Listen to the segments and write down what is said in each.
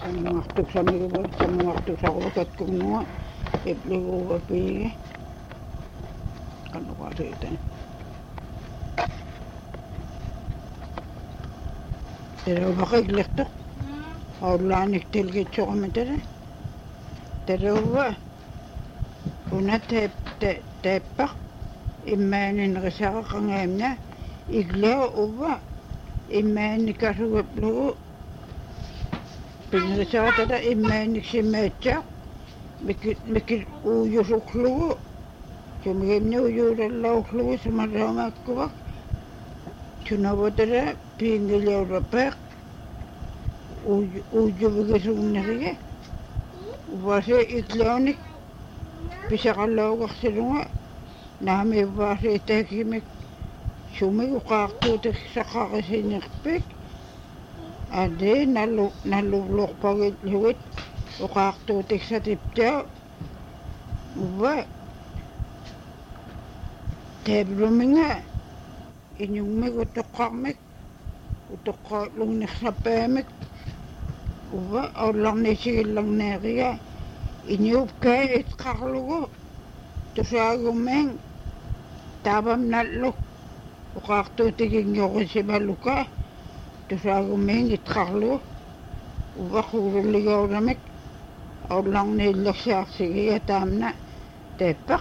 Sammartuksamiguvut sammartusarutatkumnua ipliguvapiigi qanuqaliitan teruvaqikliqtuq aullaanik tilgitsuqamatala teruva una teeppaq immaaninerisaqaqangaamna iglaa uva immaannikasugaplugu pinnerisaqatala immaanniksimaatsaaq mikil uuyusuqlugu sumigimni uyuulallauqlugu sumarraamaakkupak sunavatala piingiliaurapeeq uuyuvigisugneriga uvasi iglaanik pisaqallauqarsilunga naami uvasi taakimik sumiguqaartuutik saqaqisinerpik ade nalluvluorpagillugut uqaartuutik satiptaa uva taavluminga inyummik utoqqarmik utoqqaatlugnersapaamik uva aullarnisigillarneeriga inyuupkaa itqarlugu tusaagumming taavam nalluk uqaartuutigingiorisimaluka tusaagumming itqarlugu uva quululligauramik aullarniillersiarsigiga taamna taappaq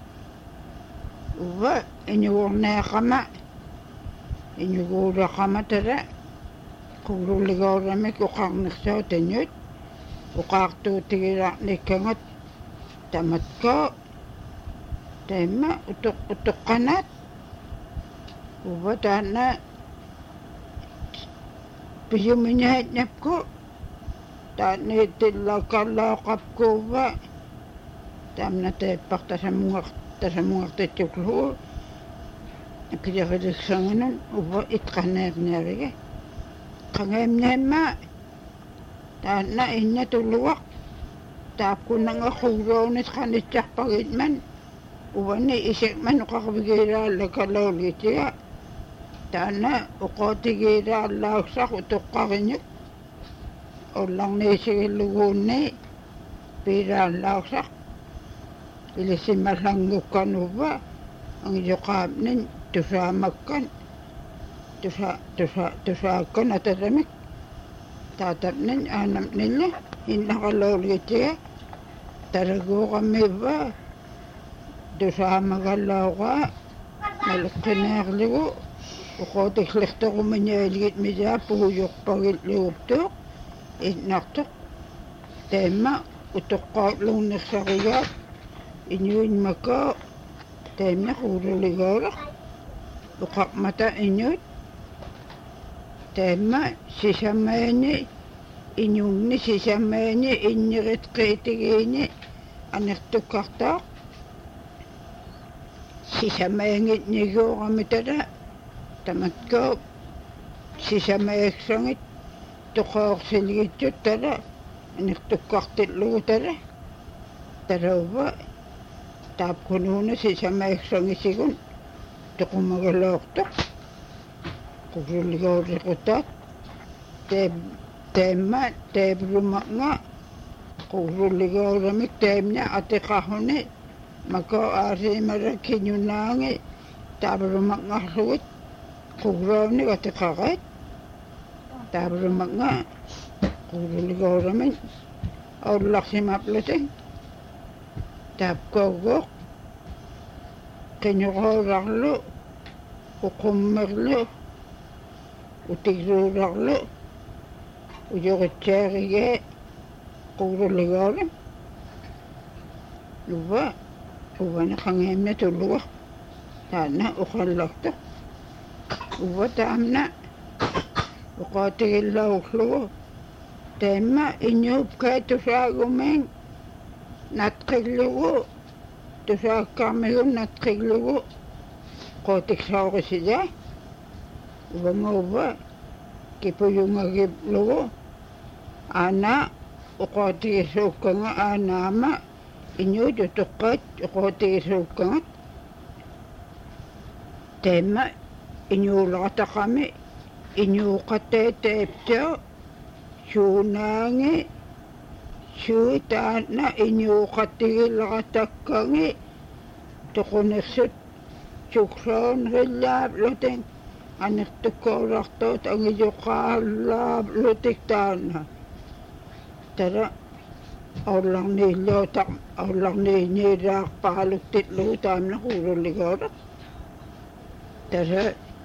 uva inyuurneaqama inyuguulaqamatala quululligauramik uqarnersautanyut uqaartuutigilarnikkangat tamatkaa taimma utoqqanaat uva taanna piyuminaatnapku taanniittillaakallaaqapkuuva taamna taappaq tasamungartatsuqlugu akiliqiliqsanganun uva itqaneerneeriga qangaamnaamma taanna innatulluaq taapkunanga quuruunit qanitsarpagitman uvani isikman uqarvigiiraallakalaulgitiga taanna uqootigiiraallaaqsaq utoqqariñuk ullarniisigilluguunni piiraallaaqsaq ilisimallanngukkanuva angiyoqaapnin tusaamakkan tusaakkan atatamik taatapnin aanamnilla innaqalaulgitiga talaguuqammiva tusaamagallauqaa naluqqineerlugu uqootiqliqtoqumañaaligit misaa puuyuqpagilluuptuuq innartuq taimma utoqqaatlugnersarigaat iñuinmakaa taimna quululigaulaq uqaqmata iñut taimma sisamaani iñunni sisamaani inñiritqiitigiini anertukkartaaq sisamaangitniguuqamitala tamatkaa sisamaakssangit toqaorsilgitсут tala anertukkartillugutala talauva taapkunuuna sisamaakssangisigun toqumagaloortoq quululligaulliqutaat taimma taavlumaqnga quululligauramik taimna atiqarruni makao aasiimala kiñunaangi taavlumaqngarlugut quulaavnik atiqarait taavlumaqnga quululligauramin aullarsimaplutin taapkauguuq qiñuqaullarlu uqummerlu utigluularlu uyoritsaarigaa quululligauram uvana qangaamna tulluga taanna uqallartuq uva taamna uqaatigillauqlugu taimma iñuupkaa tusaagumiin natqillugu tusaakkarmigun natqillugu qootiqsaorisidaa uvangauva kipuyungagiplugu aana uqootigisuukkanga aanaama iñuut utoqqaat uqootigisuukkangat taimma iñuulaqataqami iñuuqattaataaptaa suunaangi suitaanna inyuuqattigilaqatakkangi toqunirsut sukroonrillaaplutin anertukkoorartuut angiyuqaallaaplutik taanna tara aullarniillaaqpaaluktillugu taamna kuululligoorat tara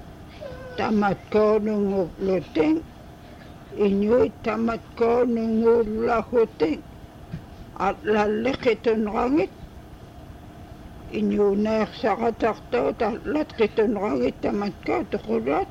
tamatkoonunguplutin inuit tamatkoonunguullahutin atlalliqitunrangit inuuneersaqatartuut atlat qitunrangit tamatkoo tuqulaat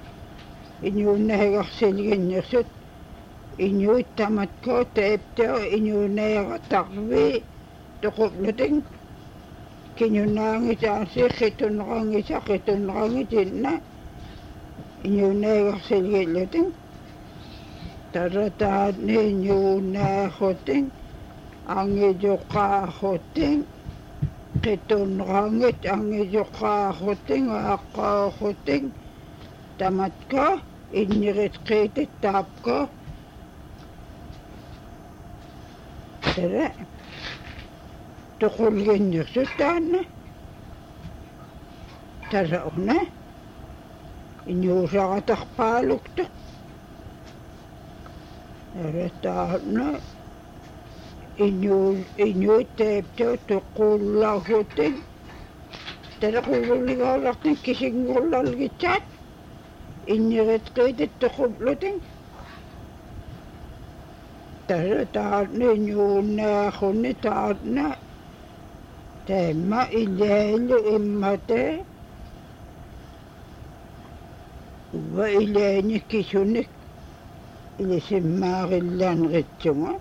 inuuneegarsilginnirsut inuit tamatkoo teeptoo inuuneeratarvi tuquplutin kiñunaangitaasi qitunrangitinna inuuneegarsilgillutin tarataanni inuuneehutin angiyuqaahutin qitunrangit angiyuqaahutin aaqqaahutin tamatkoo inniritqiitit taapkoo tara tuqulginnirsut taanna tara una inuusaqatarpaaluktuq tara taanna inuit teeptoo tuquullahutin tara quululligoolartin kisingullalgitsaat inniritqiitit tuquplutin tara taanna inuuneerhunni taanna teemma ileelu immatee uva ileeni kisunik ilisimmaarillaanritsunga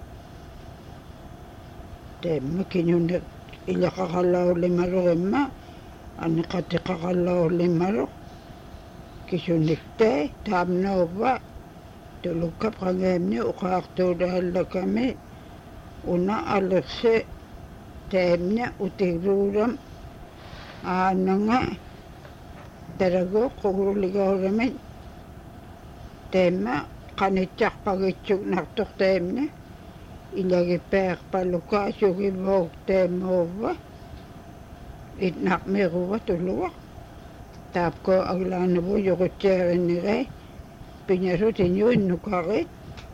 teemma kiñunik ileqaqalaullimalurimma aniqatiqaqalaullimalu kisunikte taamnauva tulukkap qangeemni uqaartuulaallakami una alirsi teemna utigruuram aananga taragu quuruligooramin teemma qanitsarpagitsuk nartuq teemna ilagipeerpaluka sugivook teemuuva itnaqmiruva tuluaq taapkoo aglaanavu yuqutseerinnigai piñasut iñuinnukarit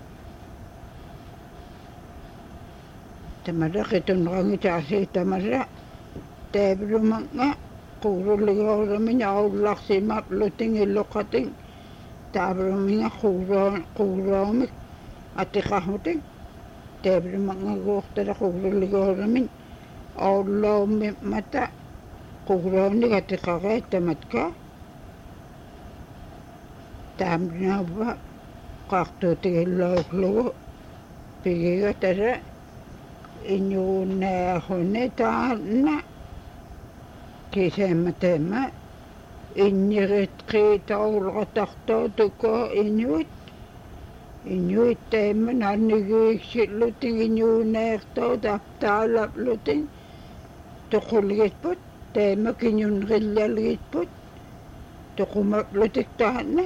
tamara qitunrangitaasi tamara teevrumanga quurulligooramin aullarsimaplutin illuqatin taavruminga quuroomik atiqarmutin teevrumanga guuqtara quurulligooramin aullaumimmata quuroonik atiqareet tamatkaa taamnaava qaartuutigillauqlugu pigiga tara iñuuneerhuni taanna kiseemma teemma inniritqiitaulqatartuutukoo iñuit teemma nannigiiksillutin iñuuneertuut aptaalaplutin tuqulgitput teemma kiñunrillalgitput tuqumaplutik taanna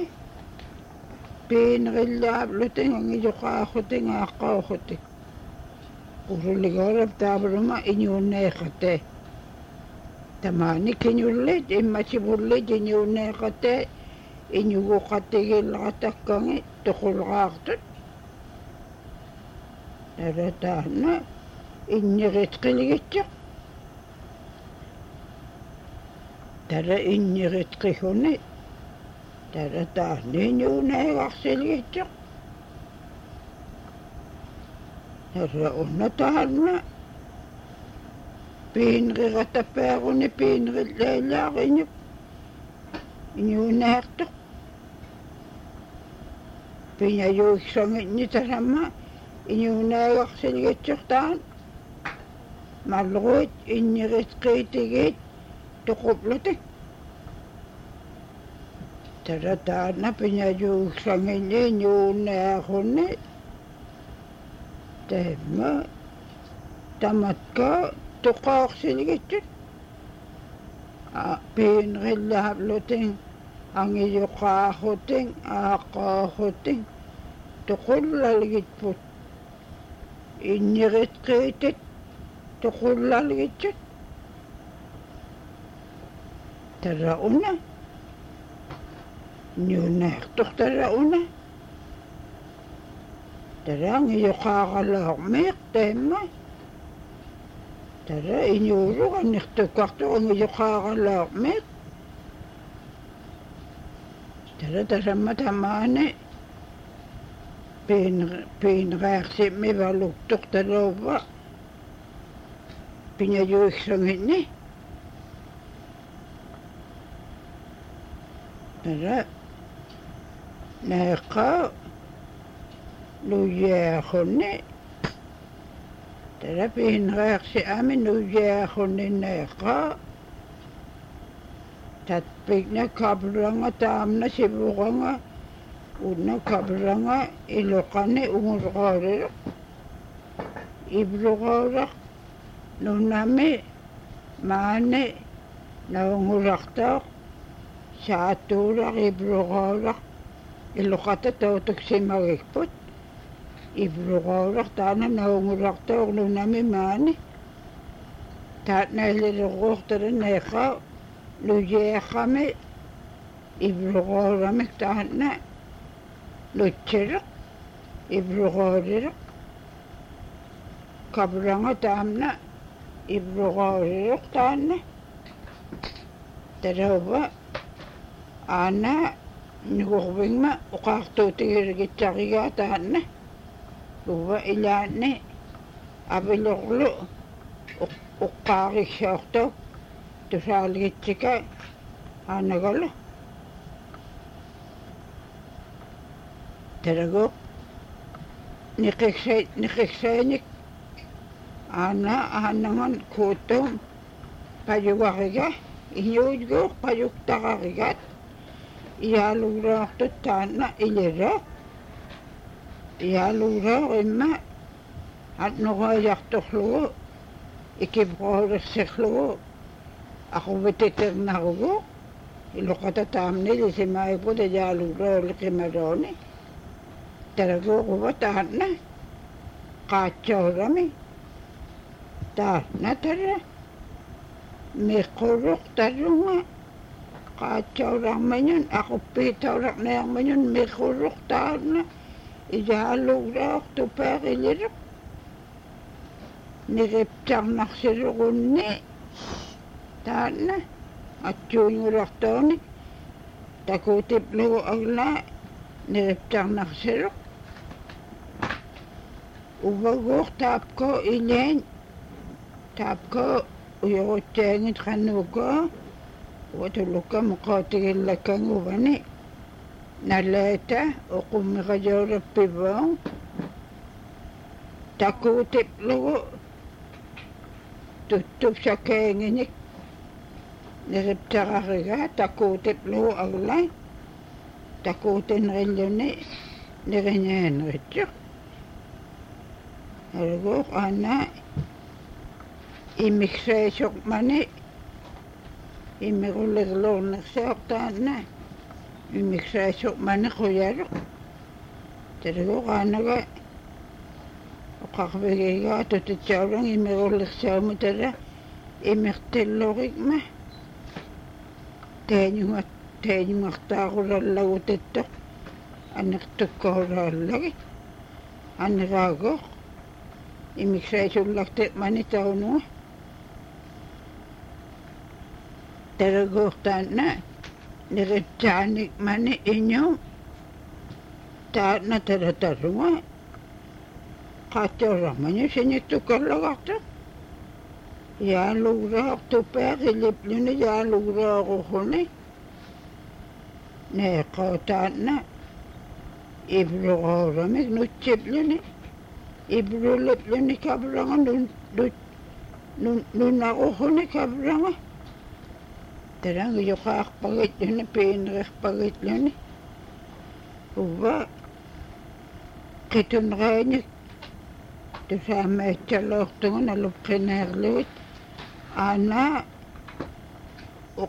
piinrillaaplutin angiyuqaahutin aaqqauhutik quruligoorap taavruma iñuuneeqatee tamaani kiñullit immasivullit iñuuneeqatee iñuguqatigillaqatakkangi tuqulqaartut tara taanna inniritqilgitsuq tara inniritqihuni tara taanna iñuuneeqarsilgitsuq tara unna taanna piinriqatapeeruni piinrilleilaaqiñup iñuuneertuq piñayuiksangitni taramma iñuuneeqarsilgitsuq taan malluit inniritqiitigit tuquplutik tara taanna piñayuiksangitni iñuuneerhuni teemma tamatkaa tuqaarsilgitut piinrillaaplutin angiyuqaahutin aaqqaahutin toqullalgitput inniritqiitit toqullalgitsit tarrauna niunnaartortarrauna tarangiyoqaaqalaormiiq taimma tara iñuuruqannertukkartuangiyoqaaqalaormiiq tara tasamma tamaane piinrearsimmi valuktortaluuva piñajuiksanginni tara naeqqaa nuiaaqunni tara piinrearsiami nuiaaqunni naeqqaa tatpikna kaplanga taamna sivuqanga unna kaplanga iloqani ungurqaariruq ibluqauraq nunami maani naunguraqtaq saatuuraq ibluqauraq iloqata tautuksimagikput ibluqauraq taana naunguraqtaq nunami maani taatnailiruquuqtara neeqa nuyeeqami ibluqauramik taana nutsiruq ibluqauriruq kaplanga taamna ibluqauriruq taana tarauva aana nuqurvingma uqaartuutigirgitsaqigaa taana uva ilaanni aviluqlu uqqaariksiortuq tusaalgitsika aanagalu taraguq niqiksainik aanangan kuutum payugariga iñuutguuq payuktaqarigat iyaaluuraaqtut taana iliraaq iyaaluuraaq imma atnuqaayartorlugu ikipqooriqsirlugu aquvititernarugu iluqata taamnilisimaiput iyaaluuraaqliqimaluuni taraguuquva taana qaatsaurami taana tara miqquruq tarunga qaatsauraqmañun aquppiitauraqniarmañun miqquruq taana iyaaluuraaq tupaaqiliruq niqiptarnarsiruqunni taana atsuuñulartooni takuutiplugu aglaa niqiptarnarsiruq uvaguuq taapko ileen taapko uyurutsiangit qanuukaa watulukka muqaatigillakanguvani nalaata uqummiqajoorappivuang takuutiplugu tuttupsakaanginik niqiptararigaa takuutiplugu aglaa takuutinrilluni niqiñaanritsuq Algo ana immigrationsmani immigrullerlornersiortaana immigrationsmani quyaruq tergo anaga oqarvigiga tutitsaurang immigullersiamutara immirtillorikma taanyungartaaqulallagutattoq anertukkooraalлаги анераагоқ иммиграциулларте манитаунуа тарагууртаана неритсааник мани иню таана таратаруа qaattiorarmani siniktukkalлагарта яалуграартупеақилиплуни яалуграарухуни неқаатаана ибругаарамик нутсиплуни ибрулиплуни кабранга нунарухуни кабранга таранги юқаарпагитлуни пиинерерпагитлуни ува qitунрааник тусаамаатсалоортугун алупқинеерлугит аана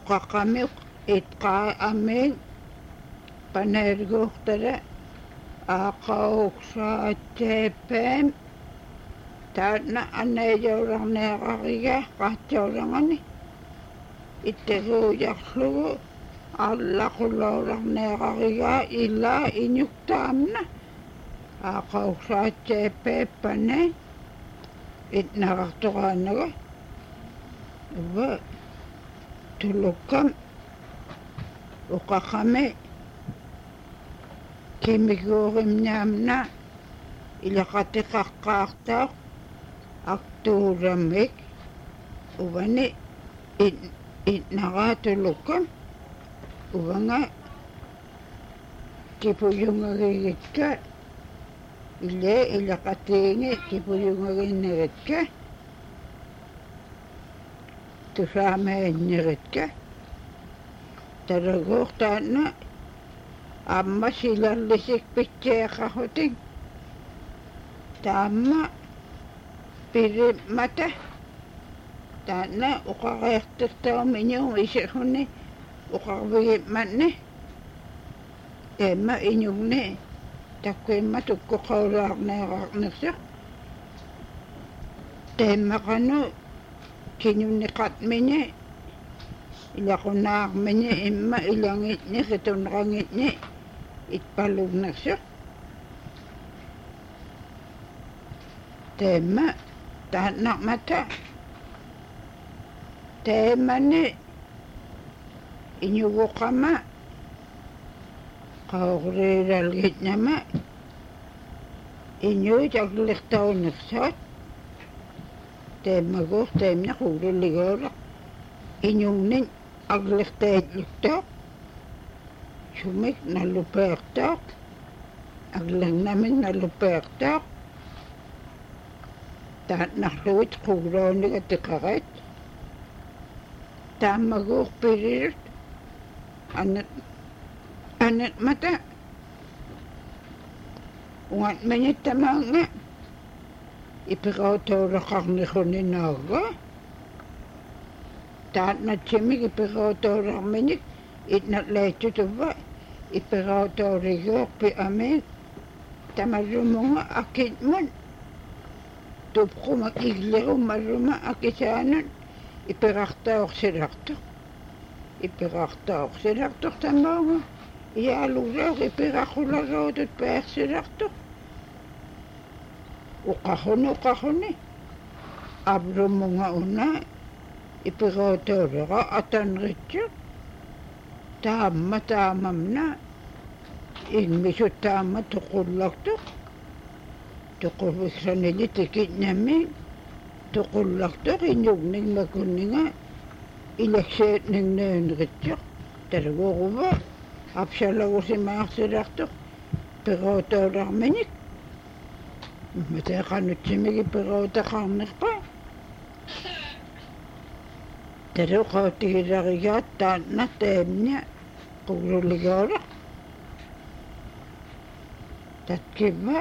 уқаққамиуқ итқаа аммиин панаалгууртала aaqauksaatteeppaam taatna annaajaularneeqariga qaatjaularngani ittaguujarlugu allaqulaularneeqariga illaa inyuktaamna aaqauksaatteeppaappanne itnaqartoqaannaga uva tulukkam uqaqami kimikuurimnaamna ilaqatiqaqqaartaq aktuuramik uvani itnaqaatulukkam uvanga kipuyungagigitka ile ilaqatiingi kipuyungaginneritka tusaamaannieritka talaguurtaanna amma silallisik pitseeqarrutik taamma pirimmata taanna uqareertirtaum isirrunni uqarvigimmanni taamma inyugni takkuimma tukkuqaulaarneerarnersiq taammaqanu kinyunniqatmini ilaqunaarmini imma ilangitni ritunrangitni itpalugnersiq taamma taannarmata taammani inyuguqama qaurilalgitnama inyuutaglirtaunersaat taammaguur taamna quululligooleq inyugnin aglirtaatluktaaq sumik nallupeertaaq aglernamik nallupeertaaq taannarlugit quulooniga tiqarat taammaguur pirirut anatmata ungatmanittamaanga ipiqautauleqarnirruninaaga taatnatsimik ipiqautaularminik itnatlaittutuva ipiqautauriguuqpi amiik tamarrumunga akitmun tupquma iglirummarruma akisaanun ipiqartaorsilartuq tamaunga iyaaluureeq ipiqaqularuutut peersilartuq uqarruni abrumunga unaa ipiqautauleqa atanritsuq taamamna ingmisut taamma tuqullartuq tuqulliksranili tikitnamik tuqullartuq inyugnik makunninga ilakseetningneunritsuq talaguuruva apsalagusimaarsilartuq piqautaularminik mateeqanutsimik ipiqautaqarnerpa taluqautigilaриgaat taanna taamna quululligooleq tatkivva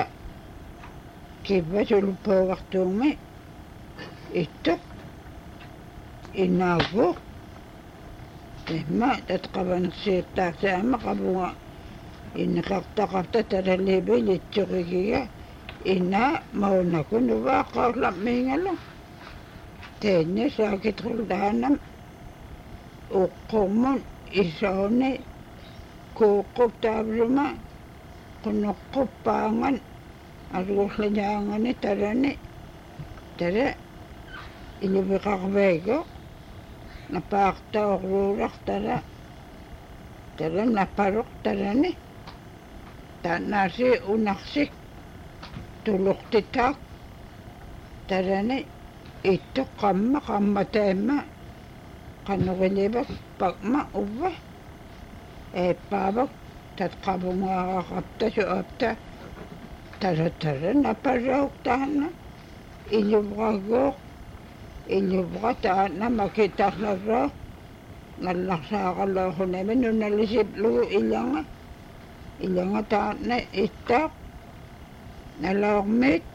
sulupaugartuumi ittuq inaaguuq taamma tatqavanersiirtaarsaama qavunga inneqartaqarta talaliibil itsuqigiga inaa maunakun uvaaqaullammiingalu taanna saakitrullaanam uqqummun isauni kuuqqup taavruma qunnoqquppaangan argurlañaangani tarani tara iluviqarvaigu napaartaorluuraq tara naparuq tarani taannaasi unarsik tuluqtitaaq tarani ittu qamma taamma qanurilivak pakma uva eeppaavak tatqavungaaqaqapta suapta tara naparauq taanna iluvraguuq iluvra taanna makitarlarauq nallarsaaqalooxunami nunalisiplugu ilanga taanna ittaaq nalaormit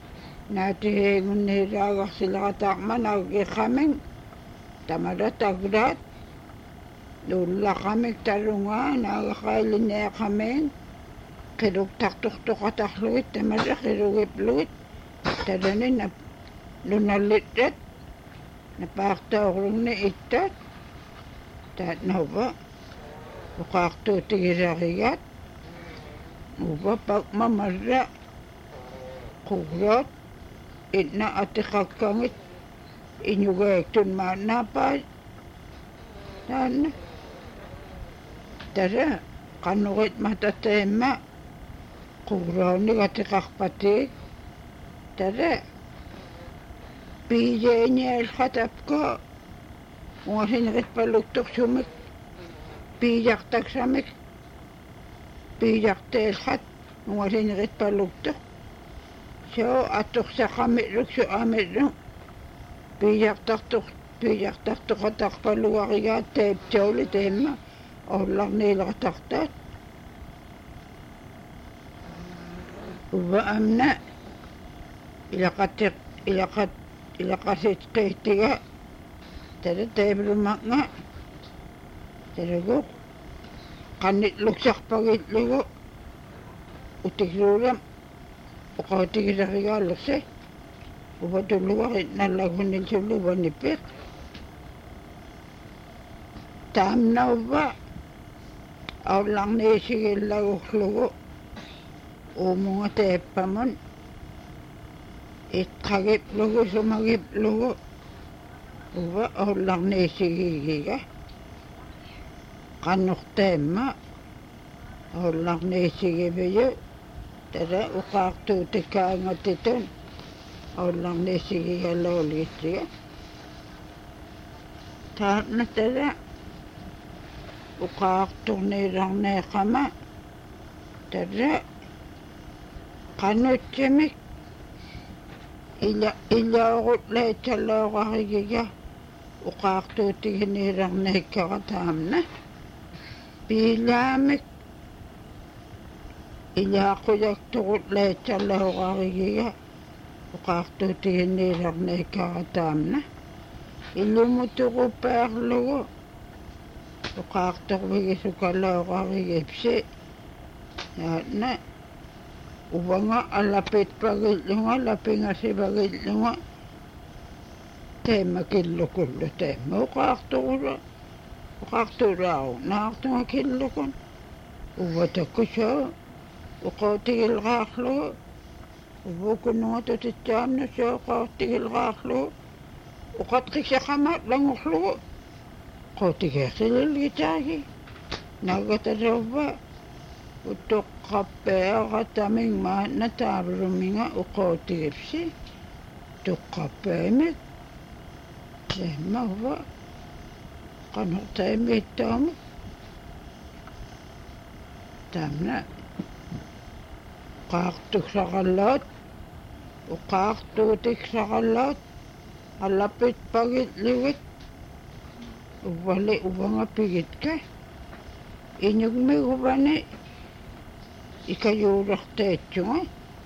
naatihiingunniiraagarsilaqataaqma nagiqaming tamara taglaat nullaqamik talungaa naagaqailineeqamiin qiluktartortoqatarlugit tamala qilugiplugut talani nunallittat napaartaorlugni ittaat taat nauva uqaartuutigisarigaat uva pakmamarra qugliat inna atiqakkangit iñugaektun maannaapaa taanna tara qanurit matateemma qugliauniga atiqarpatiik tara piijeenialqatapka ungasinerippaluktorsumik piijartaksamik piijarteelqat ungasinerippaluktor soo atorsaqamitluksu amitlu piijartartoqatarpaluarigaat teeptioli teemma orlarniileqatartaat uva amna ilaqasitqiittiga tara teeblumaqnga taragu qannitlukserpagitlugu utikluulam uqautigisarigaalluqsi uva tullugarit nallagunilsullu uvanippiq taamnauva aullarniisigillagurlugu uumunga teeppamun itqagiplugu sumagiplugu uva aullarniisigigiga qannorteemma aullarniisigiviyu tara uqaartuutikkaangatitun aullarniisigigalluuligitsiga taatna tara uqaarturniilarneeqama tara qanutsimik ilaorutlaitsalooqarigiga uqaartuutiginiilarneekkara taamna piilaamik ilaaquyaktorutlaitsalooqarigiga uqaartuutiginiilarneekkara taamna ilumutuqupaarlugu uqaartorvigisukaloqarigipsi yaatna uvanga alapitpagillunga lapingasivagillunga teemma killukullu teemma uqaartulaau naartunga killukun uvatakkusoo uqautigilqaarlugu uvukununga tutitsaamnu soo uqautigilqaarlugu uqatqiksaqama langurlugu qautigiersililgitaagi nagatarauva utoqqappeaqatamingmaanna taavluminga uqautigipsi toqqappeemik teemma uva qanortaimiittaamu taamna qaartuksaqallaat uqaartuutiksaqallaat allapitpagitligit uvali uvanga pigitka iñugmiguvani ikayuulerteetsunga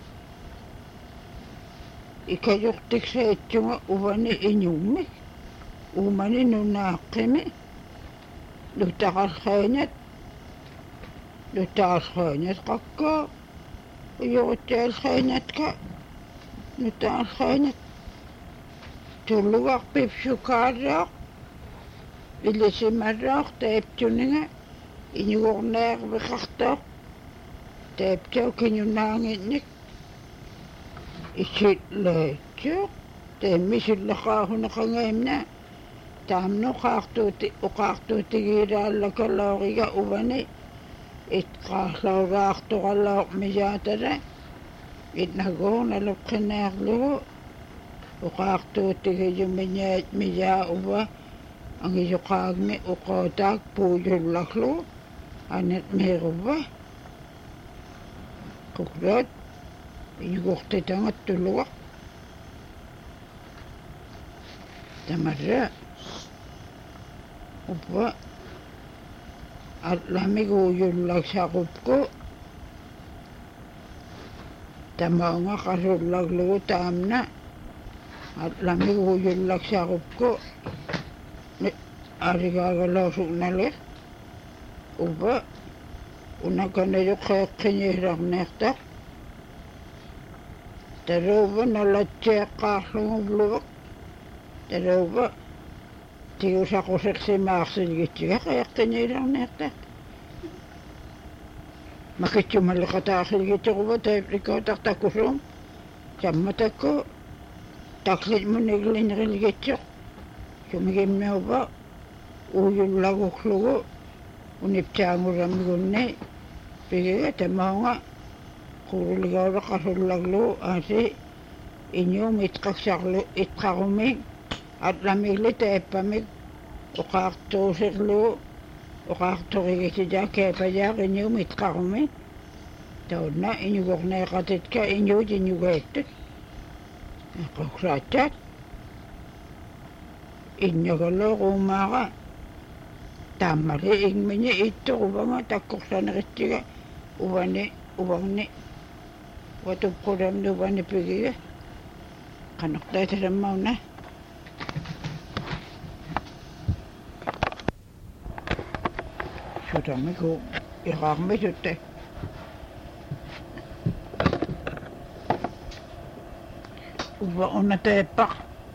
ikayurtikseetsunga uvani iñugmik uumani nunaaqqimi nutaqalqeeñat qakkaa uyurutialqeeñatka nutaqalqeeñat tullugarpipsukaaraaq ilisimarraaq teeptuninga iñugorneerviqartaaq teeptau kiñunaangitnik isitlaitsuuq teemmisullaqaahuneqangeemna taamnu uqaartuutigiilaallakalooriga uvani itqaarlauraartoqalooq miyaatara itnaguurnaluqqineerlugu uqaartuutigiyu miyaa uva angiyuqaagmi uqootaak puuyullarlugu anatmiiruva quklaat iñugortitangattuluga tamarra uva allamiguuyullaksaqupku tamaunga qasullarlugu taamna allamiguuyullaksaqupku arigaagaloosuqnaliq uva unakana yuqeeqqiniilarniarta taluuva nalattiaqqaarlungulluva taluuva tiusaqusiqsimaarsilgittiga qeeqqiniilarniarta makitsumalliqataarsilgittiquva taiplikootartakusuum sammatakku taklitmuniglinirilgitsoq sumigimmiuva uuyullaguklugu uniptaangurammigunni pigiga tamaunga quruligaula qasullaglu aasi iñuum itqarumi atlamigli taippamik uqaartuusirlu uqaarturigisitaa keepayaaq iñuum itqarumi taunna iñugorneeqatitka iñuut iñugaittuk qoqsaattat inñagalooquumaaqa taammali igmini ittuquvanga takkorsanerittiga uvanni watupqulamni uvanni pigiga qanertaatalammauna sutamiku iqaarmisutte uva unateeppaq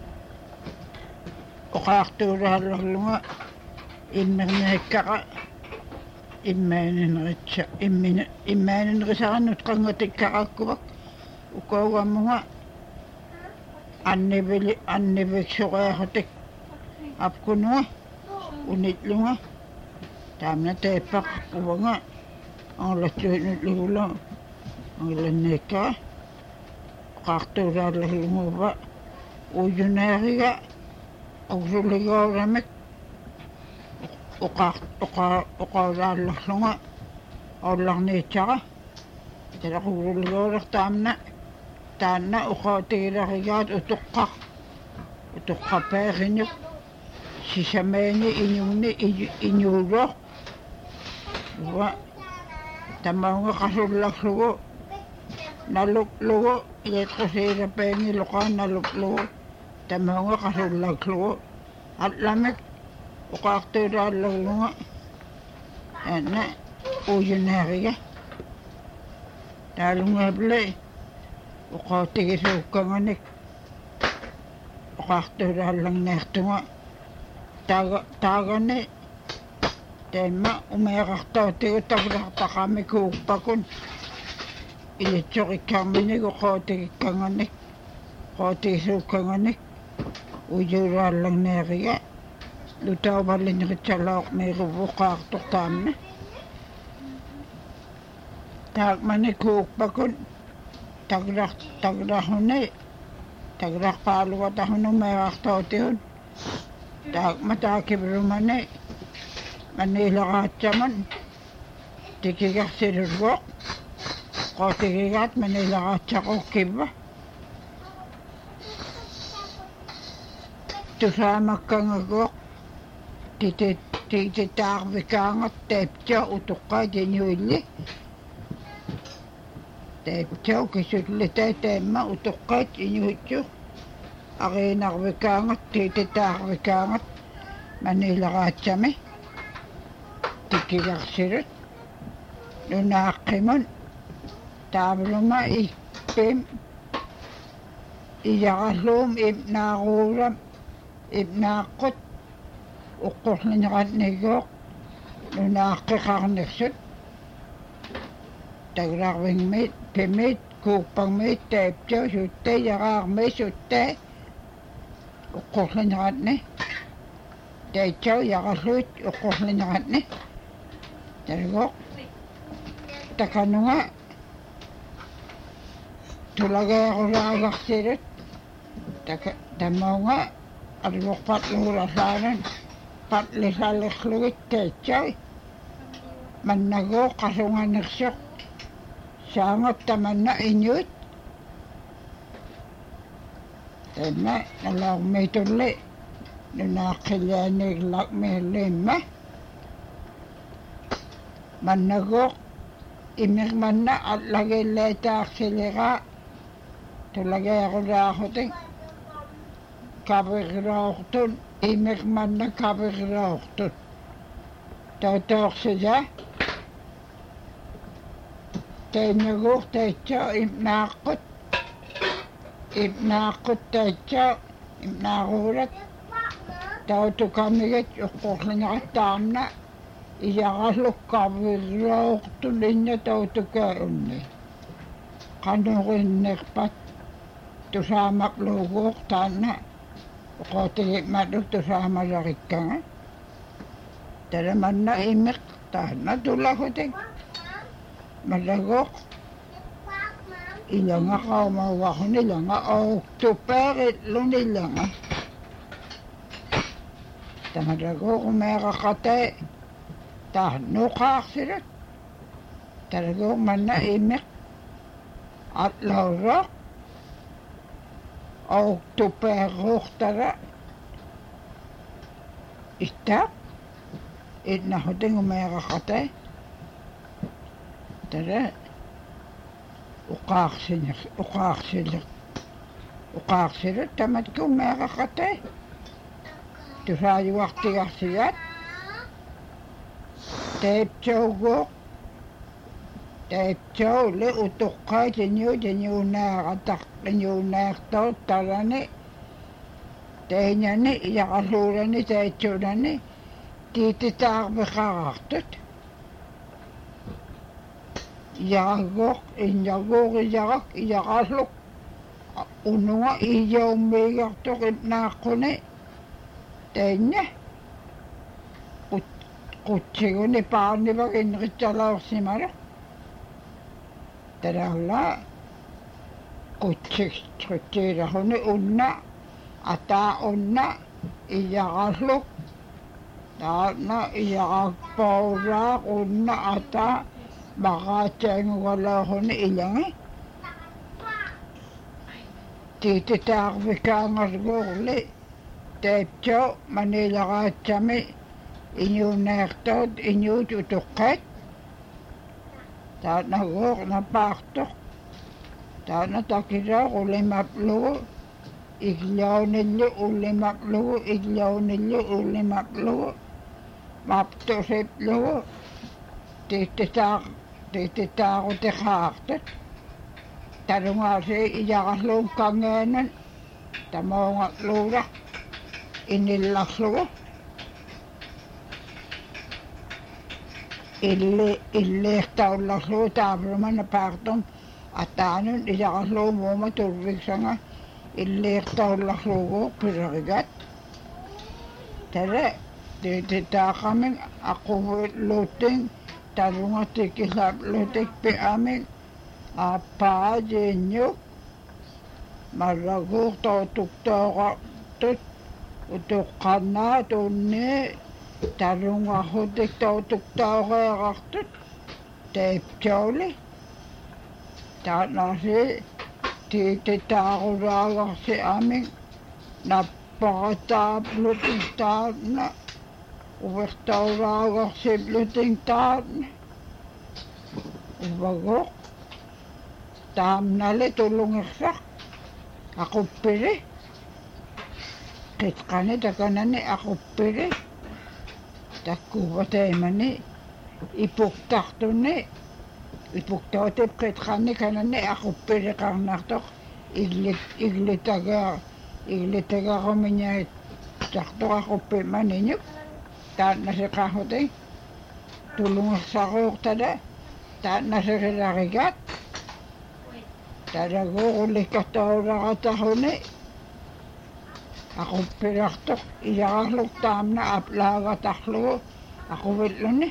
oqaartuulaallarlunga immerniakkaqa immaaninerisarannut qanngatikkaqakkuvak ukaugammunga anniviksuqeerrutik apkununga unitlunga taamna teeppaq uvanga angalatsuinutligula angalanniakkaqa oqaartuulaallarlunguuva uuyunaariga qursuligooramik uqaulaallarlunga ollarniitsaqa talaqursuligoolertaamna taanna uqautigilaригаат utuqqappeeriñuk sisameeni iñuunni iñuulluq uva tamaunga qasullaklugu naluklugu iletqusiilapeeniluqaa naluklugu tamaunga qasullaklugu atlamik uqaartuulaallarlunga taanna uuyunaariga taalungaable uqautigisuukkanganik uqaartuulaallarniartunga taagani taimma umeeqartautigu takulartaqamikuupakun ilitsoqikkaarminik uqautigikkanganik uqautigisuukkanganik uuyuulaallarniariga lutauvalliniritsalaoq miiruvuqaartortaamna taakmanikuukpakun taglarhuni taglarpaalugatahunu meeqartautihun taakmataakivlumani maniilaqaatsaman tikigarsilulluoq qootigigaat maniilaqaatsaqorkivva tusaamakkangaguoq tititaarvikaangat taiptia utuqqaat iñuilli taiptiau kisullita taimma utuqqaat iñuitsu ariinarvikaangat tititaarvikaangat maniilaqaatsami tikigarsilut nunaaqqimun taavluma ippim iyaqalluum ibnaaruulam ibnaaqqut uqqorlineqatniguoq nunaaqqiqarnirsut taglarvingmiit pimmiit kuupparmiit taiptiau suttai yaqaarmii suttai uqqorlineqatni taitsau yaqalluut uqqorlineqatni talguoq takanunga tulageerulaagarsilut tamaunga alluqpatluulaslaanan patlisallerlugit taitsau mannaguoq qasunganirsuq saangot tamanna iñuit taimma nalaarmiitulli nunaaqqilianiiglaqmiilliimma mannaguoq imirmanna allagilleetaarsiliraa tulageerulaarutik kavirlaortun imirmanna kavirlaortut tautoorsisaa teinaguur taitsa imnaaqut taitsa imnaaruulat tautukamigat uqqorlingeqattaarna iyaqallukkaarvirluortulinna tautukaa unni qanurinnerpat tusaamakluuguuq taanna uqotigimalu tusaamalarikkanga talamanna immiq taanna tulahutik malagoq ilanga qaumauaruni ilanga oktupeerit ilanga tamalagoq umeeqaqatai taannuqaarsilut talagoq manna immiq atlauroq oktupeeruuqtara ittaaq itnahutin umeeqaqatai tara uqaarsilut tamatku umeeqaqatai tusaajuartigarsigaat taiptauguuq taiptaulle utuqqaitiniunaaqartoot tarani tainani iyaqalluulani taitsuunani tiititaarmiqarartut iyaqagguuq iyaqalluk ununga iyaummiigartuq ipnaaqquni tainna qutsiguni paarnivak inritsalaorsimalu talaulla qutsiilahuni unna ataa unna iyaqalluk taanna iyaqappaulaaq unna ataa maqaatiangugalauhuni ilangi tiititaarvikaangalguurli taiptau manilaqaatsami iñuunaaqtaut iñuut utuqqaat taanaguuq napaartuq taana takilauq ulimaplugu igliaunillu maptusiplugu tiititaaruteqaartut talungaasi iyaqalluun kangeenan tamoongalluula inillarlugu illeertaullarlugu taavlumana paartum ataanun iyaqallugu muuma turviksanga illeertaullarlugu pilerigat tala tiititaaqamin aquvulluutting talungatikilaplutik pi'amin aappaajiinnyuk mallaguuq tautuktooqartut utuqqannaat unni talungahutik tautuktauqeeqartut taiptauli taanaasi tiititaarulaagarsi amin nappaqataaplutik taanna uvertaulaagarsiiplutik taanna uvaguq taamnali tulungersaq aquppili qitqani takanani aquppili takkuuvateimani ipuktartuni ipuktautip qitqani kanani aquppiliqarnartoq iglitagarumiñait tartoq aquppimaniñuk taannasiqarrutin tulungersaruuqtala taannasirilarigat talaguuq ulikkartaulaqataruni aquppilartoq iyaqarluk taamna aplaagatarlugu aquvilluni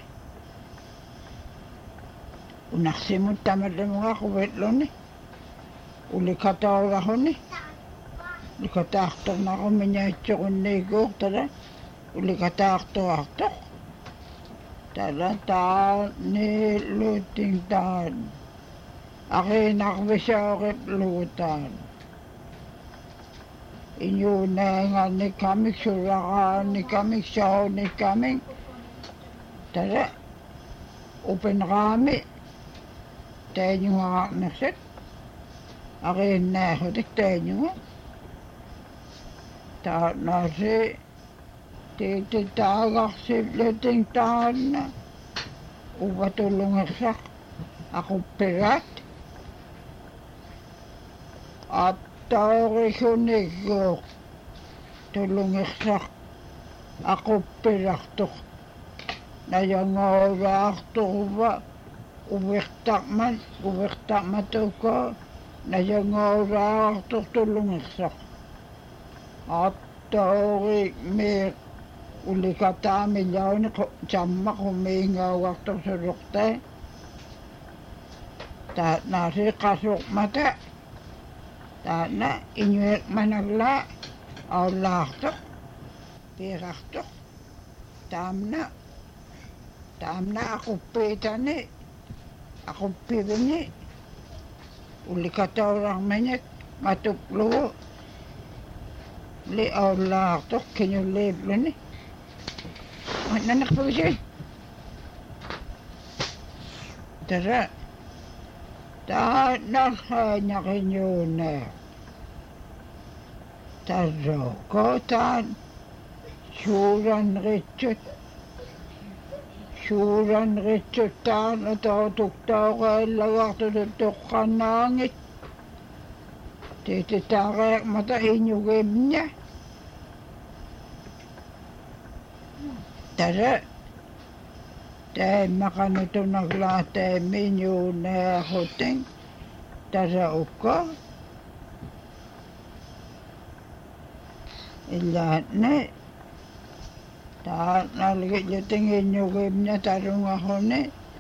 unarsimut tamallumunga aquvilluni ulikkartaulaquni ulikataartornarumiñaitsuqunniiguuq tala ulikataartuartoq tala taaniluting taan aqiinarvisaoriplugutaan iñuunaangannikamik sulaqaannikamik saunnikamik tala upenraami taiñungaarnersat aqiinnaahutik taiñunga taanaasi tiititaagarsiipluting taanna uvatulungersaq aquppirat attaorisunigguuq tulungirsaq aquppirartuq najangoolaarturuva uvirtaqmatuko najangoolaartuq tulungirsaq attaori mee ulikataamillauni sammaqumiingauartorsulorta taanaasi qasuqmata taana inuiqmanalla aullaartoq piirartoq taamna aquppiitani aquppivini ulikataurarminik matuklugu li aullaartoq kiñulliivluni nanaqpugisi tara taanarhaañaqiñuuna tarrooqootaan suuranritsut taana tootuktauqaallagaartutut toqqannaangit tiititaareeqmata iñugimña tara taimaqanutunaklaataimiñuuneaquting tara ukka illaanni taanalgilutingiñugimña tarungaquni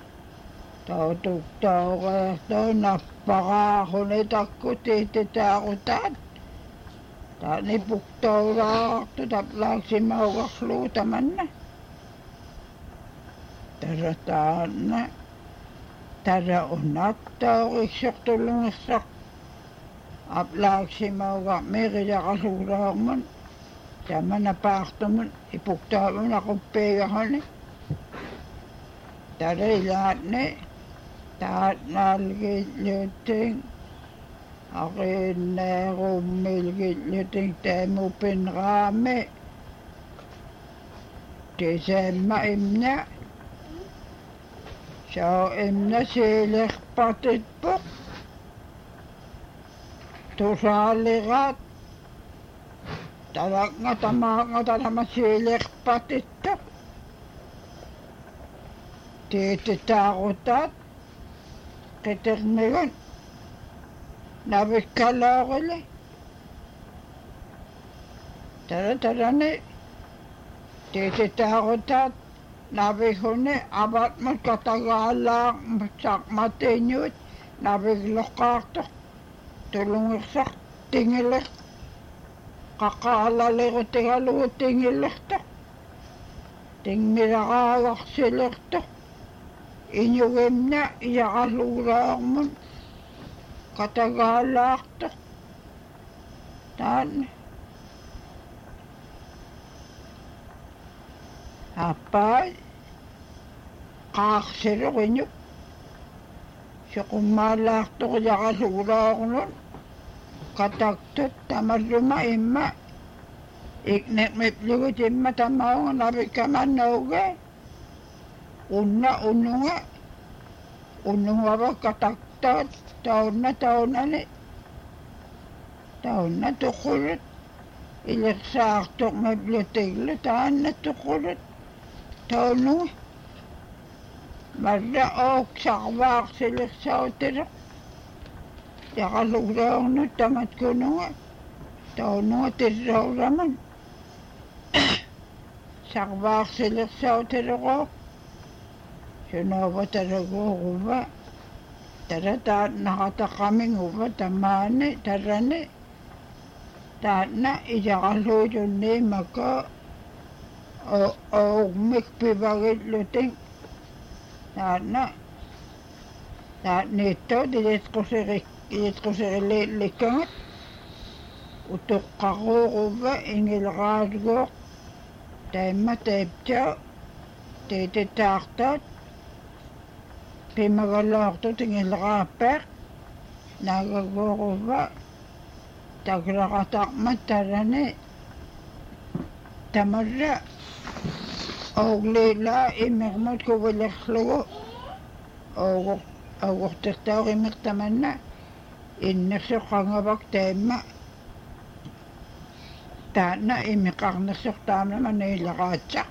tootuktauqaartoo nappaqaaquni takku tiititaaqutaan taani puktaulaaqartu taplaaximauqarlugu tamanna tara taana tara unattauqissortulungirsaq aplaaximauqarmiiqiyaqaluulaaqmun tamana paartumun ipuktaamun aquppiigaquni tara ilaanni taatnaalgilluting aqiinneerummilgilluting taamupinraami tisaamma imna soo imna siilerpatitpuq tusaaliqaat talaqngatamaaqngatalama siilerpatittuq tiititaaqutat qitermigun navikkalooqili tarani tiititaaqutat navihuni avatmut katagaalaaq saqmatiñuut navikloqqaartoq tulungirsaq tingileq qaqqaalaliqutigalugu tingilertoq tingmiraqaagarsilertoq iñugimna iyaqaluulaaqmun katagaalaartoq taanna appaai qaaqsiruq iñuk suqummaalaartoq iyaqaluulaaqnun kataktut tamarruma imma ikneqmiplugut imma tamaunga navikkamannauge unnungava kataktaat taunani taunna tuqqulut ileqsaartoq miplutiglu taanna tuqqulut taununga marra ooqsarvaaqsileqsautiruq yaqaluulaaqnut tamatkununga taununga tirrauraman sarvaaqsileqsautiruqooq sunuuva taraguuguva tara taatnaqataqaminguva tamaani tarani taatna iyaqaluulunniimaka oogmikpivagilluting taatna taatniittuut ilitqusirilliikkangat utuqqaquuquva ingilqaasguuq taimma taiptaa tiititaartaat pimagalaartut ingilqaappeeq naagaguuquva tagraqataqmat tarani tamarra oogliilaa imiqmut kuvilerlugu ooguq аугортертауриммертаманна иннерсоқангавак таимма таана имиқарнерсортаамна манилераатсақ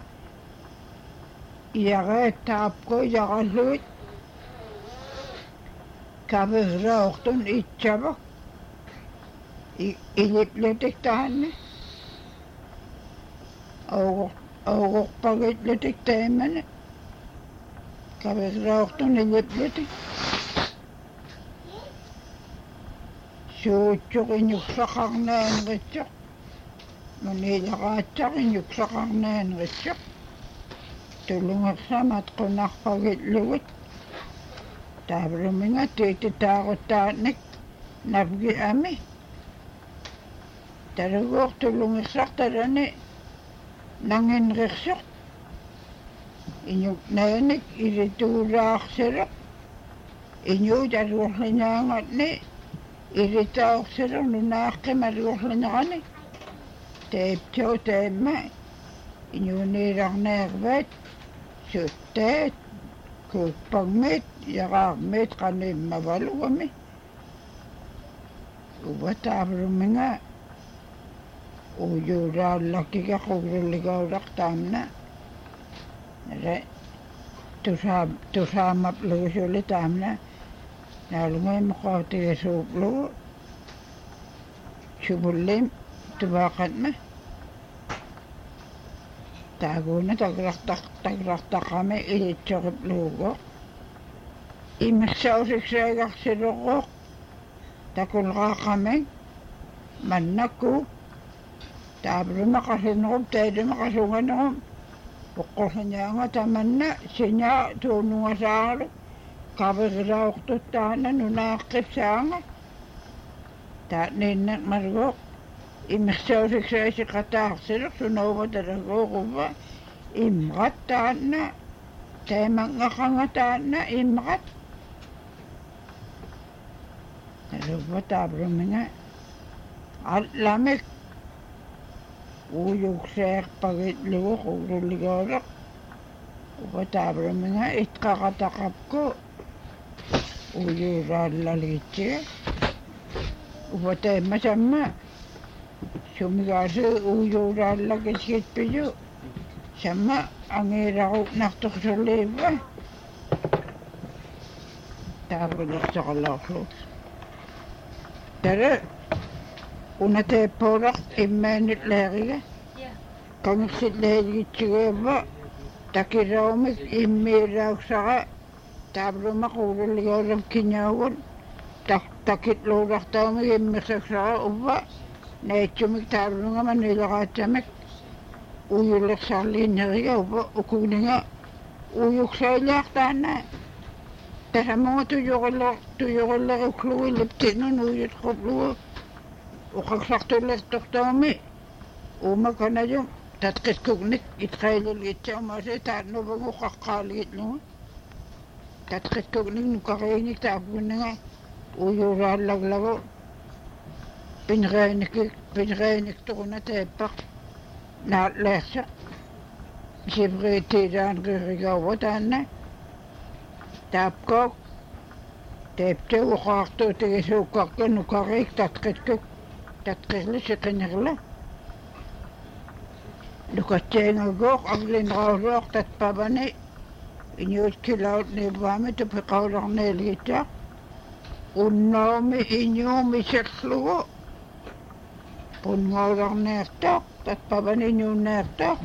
иагааттаапко иараллуит каверраортун итсавак илиплетик таанна аугорпагитлетик таиммана каверраортун илиплетик суутсоқинюксақарнаанеритсоқ манилераатсақ инюксақарнаанеритсоқ тулунгерсамат қунарпагиллугут таавлуминга тиититаагуттаанник навги ами таругоор тулунгерсарталани нангинрерсоқ инюк нааник илитуулаарсилоқ инюут алуорлинаангатни илитаорсилоқ нунааққималуорлинерани таиптоо таимма инюуниларнеерват суттаат кууппагмит яраармит qaниммавалуами уватаавлуминга уюрааллаккига қуллуллигаулартаамна нара тусаамап лугусули таамна наалунгаймоқаатигасууплугу чумуллим туваақатма таагуна таглартаққами илитсоқиплууго имерсаусиксаагарсилоқоқ такулрааққамин маннакку таавлумақасинеруп таалумақасуганерум оққорсинаанга таманна синя туунугасааралу каверилаортуттаана нунааққипсаанга тааниннақ малгоқ имерсаусиксаасиқатаарсилеқ сунауваталагоорува имраттаанна таамангақангатаанна имрат талуватаавлуминга алламик уюксеерпагитлугу қуллуллигаулеқ уватаавлуминга итқаратақапку уюрааллалигитсига уватаиммасамма сумигаасе уюрааллагисгитпию самма ангеерару нартурсулиивва таавлерсоқаллаарлу тара унатееппоолақ иммаанит лаарига конгерсиллаагитсигуавва такираумик иммиилауксара таавлума қуулуллигаулам киняагун такитлуулартаумик иммерсаксара увва наитсумик таавлунга манилераатсамик уюлерсаарлииннерига увва укуунинга уюксаилаартаана тасамунга туйориллеруклугу липтинун уйутқуплугу уқақсартуллертортаами уумаканажум татқискугник итқаилулгитсаумаасе тааннувагу қаққаалигитлугу татқискугник нукарииник таапгуннага уюрааллаглагу пинреаник туруна тааппақ нааллаерсақ сибриитилаанриригауа таанна таапкоок таптау оқаартуутигисууккарка нукарик татқиткук татқилли сиқинерла лукатсиангагоқ аглинраулуақ татпавани иниут килаут ниваами тупиқауларнеилгитсаа уннауми иниуми серлугу пунгауларнеертоқ татпавани иниуннеертоқ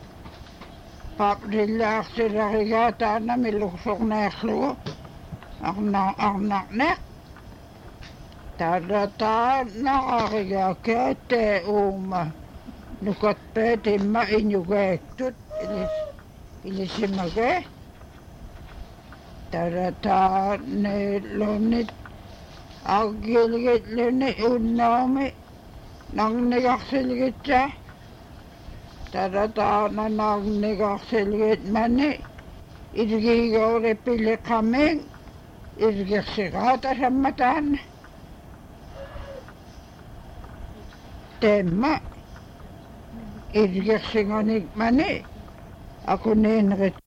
паплиллаарсиларигаа таана милуксорнеерлугу арнарнеқ таалатаанаригаа каатаа уума нукатпаат имма инюгаактут илисимагаа таалатаанелунит аргилгитлуни уннаами нагнигарсилгитсаа таалатаананагнигарсилгит мани илгигоориппилиқамин илгерсигаата самматаана темма илгерсиганик мани акунeenerit